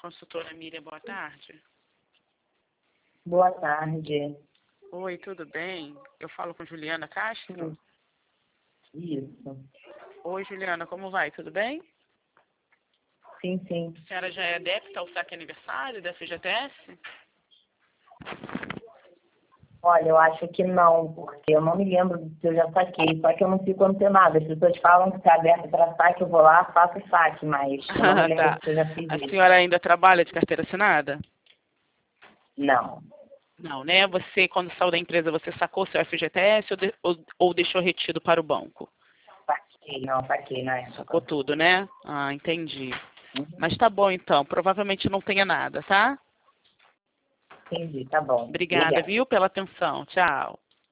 consultora Miriam, boa tarde. Boa tarde. Oi, tudo bem? Eu falo com Juliana Castro? Isso. Oi, Juliana, como vai? Tudo bem? Sim, sim. A senhora já é adepta ao saque aniversário da FGTS? Olha, eu acho que não, porque eu não me lembro se eu já saquei, só que eu não fico antenada. As pessoas falam que está aberto para saque, eu vou lá, faço o saque, mas eu não me lembro Tá. se eu já fiz A isso. senhora ainda trabalha de carteira assinada? Não, Não, né? Você, quando saiu da empresa, você sacou seu FGTS ou deixou retido para o banco? saquei na época. Sacou tudo, né? Ah, entendi. Uhum. Mas tá bom, então. Provavelmente não tenha nada, tá? Entendi, tá bom. Obrigada, Obrigada. viu, pela atenção. Tchau.